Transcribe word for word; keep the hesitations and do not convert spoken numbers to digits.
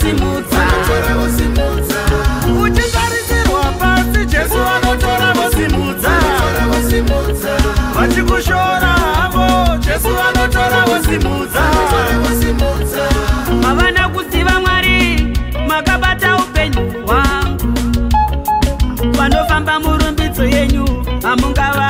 vosimudza. Uchitarisirwa pasi Jesu anotora vosimudza. Vachikushora havo Jesu anotora vosimudza. Mavana kuziva Mwari makabata upenyu hwangu. Vanofamba murumbidzo yenyu hamungava